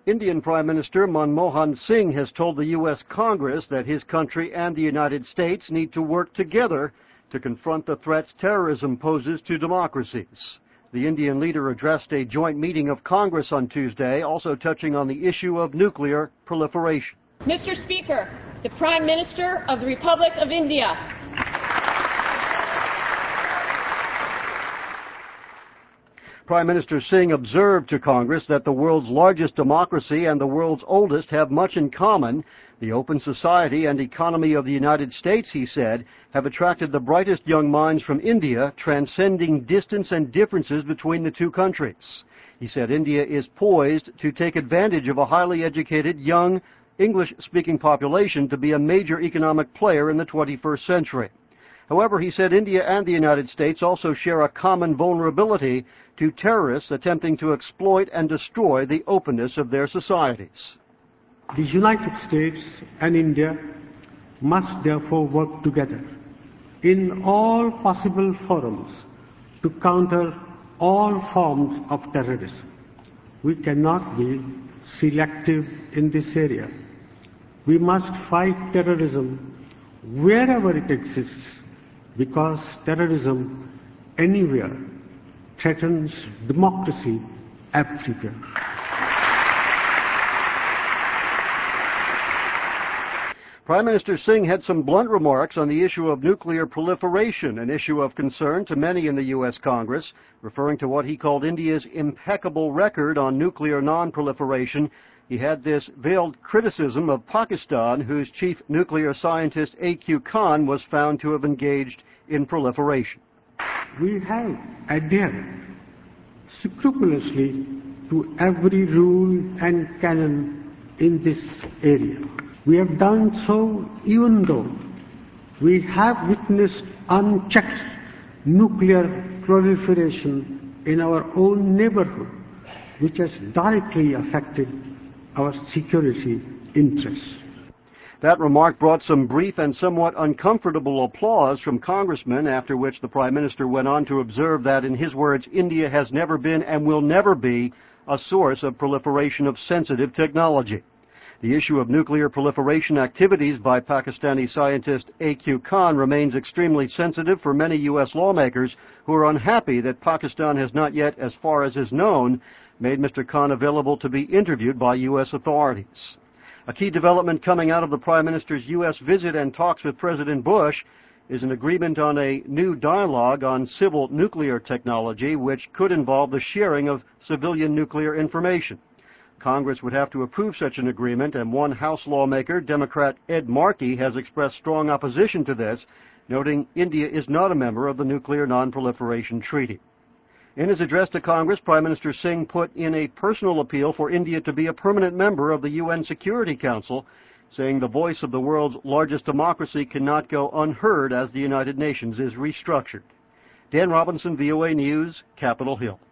Indian Prime Minister Manmohan Singh has told the U.S. Congress that his country and the United States need to work together to confront the threats terrorism poses to democracies. The Indian leader addressed a joint meeting of Congress on Tuesday, also touching on the issue of nuclear proliferation. Mr. Speaker, the Prime Minister of the Republic of India. Prime Minister Singh observed to Congress that the world's largest democracy and the world's oldest have much in common. The open society and economy of the United States, he said, have attracted the brightest young minds from India, transcending distance and differences between the two countries. He said India is poised to take advantage of a highly educated, young, English-speaking population to be a major economic player in the 21st century. However, he said India and the United States also share a common vulnerability to terrorists attempting to exploit and destroy the openness of their societies. The United States and India must therefore work together in all possible forums to counter all forms of terrorism. We cannot be selective in this area. We must fight terrorism wherever it exists, because terrorism anywhere threatens democracy everywhere. Prime Minister Singh had some blunt remarks on the issue of nuclear proliferation, an issue of concern to many in the U.S. Congress, referring to what he called India's impeccable record on nuclear non-proliferation. He had this veiled criticism of Pakistan, whose chief nuclear scientist A.Q. Khan was found to have engaged in proliferation. We have adhered scrupulously to every rule and canon in this area. We have done so even though we have witnessed unchecked nuclear proliferation in our own neighborhood, which has directly affected our security interests. That remark brought some brief and somewhat uncomfortable applause from congressmen, after which the Prime Minister went on to observe that, in his words, India has never been and will never be a source of proliferation of sensitive technology. The issue of nuclear proliferation activities by Pakistani scientist A.Q. Khan remains extremely sensitive for many U.S. lawmakers who are unhappy that Pakistan has not yet, as far as is known, made Mr. Khan available to be interviewed by U.S. authorities. A key development coming out of the Prime Minister's U.S. visit and talks with President Bush is an agreement on a new dialogue on civil nuclear technology, which could involve the sharing of civilian nuclear information. Congress would have to approve such an agreement, and one House lawmaker, Democrat Ed Markey, has expressed strong opposition to this, noting India is not a member of the Nuclear Non-Proliferation Treaty. In his address to Congress, Prime Minister Singh put in a personal appeal for India to be a permanent member of the UN Security Council, saying the voice of the world's largest democracy cannot go unheard as the United Nations is restructured. Dan Robinson, VOA News, Capitol Hill.